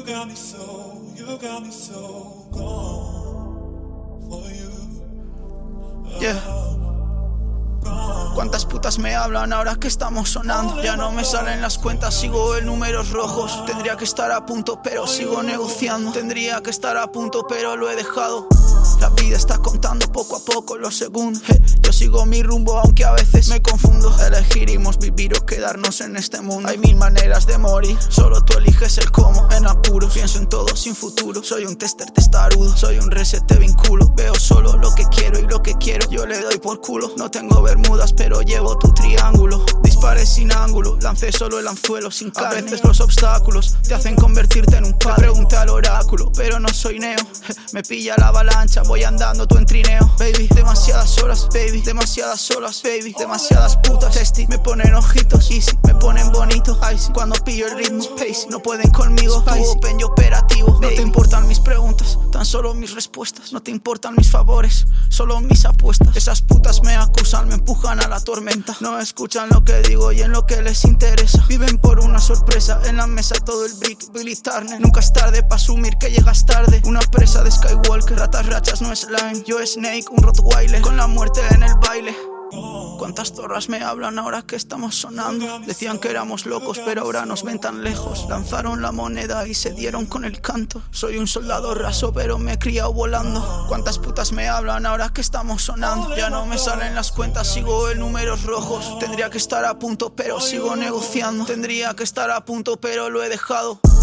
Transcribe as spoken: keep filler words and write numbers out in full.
got me so, you got me so gone for you. Yeah. Cuántas putas me hablan ahora que estamos sonando. Ya no me salen las cuentas, sigo en números rojos. Tendría que estar a punto pero sigo negociando. Tendría que estar a punto pero lo he dejado. La vida está contando poco a poco los segundos. Hey, yo sigo mi rumbo aunque a veces me confundo. Elegiremos vivir o quedarnos en este mundo. Hay mil maneras de morir, solo tú eliges el cómo. En apuros, pienso en todo sin futuro. Soy un tester testarudo, soy un reset de vinculo. Veo solo lo que quiero y lo que quiero yo le doy por culo. No tengo bermudas pero llevo tu triángulo. Disparé sin ángulo, lancé solo el anzuelo sin carne. A veces los obstáculos te hacen convertirte en un padre. Le pregunté al oráculo, pero no soy Neo. Me pilla la avalancha, voy andando tú en trineo. Baby, demasiadas horas, baby, demasiadas olas, baby, demasiadas putas. Testy, me ponen ojitos, easy, me ponen bonito. Icy, cuando pillo el ritmo, space, no pueden conmigo. Tu open y operativo, no te importan mis preguntas, tan solo mis respuestas. No te importan mis favores, solo mis apuestas. Esas putas me acusan, me empujan a la tormenta. No escuchan lo que digo y en lo que les interesa. Viven por una sorpresa, en la mesa todo el brick, Billy Turner. Nunca es tarde pa' asumir que llegas tarde. Una presa de Skywalker, ratas rachas no es slime. Yo Snake, un Rottweiler, con la muerte en el baile. Cuántas torras me hablan ahora que estamos sonando. Decían que éramos locos pero ahora nos ven tan lejos. Lanzaron la moneda y se dieron con el canto. Soy un soldado raso pero me he criado volando. Cuántas putas me hablan ahora que estamos sonando. Ya no me salen las cuentas, sigo en números rojos. Tendría que estar a punto pero sigo negociando. Tendría que estar a punto pero lo he dejado.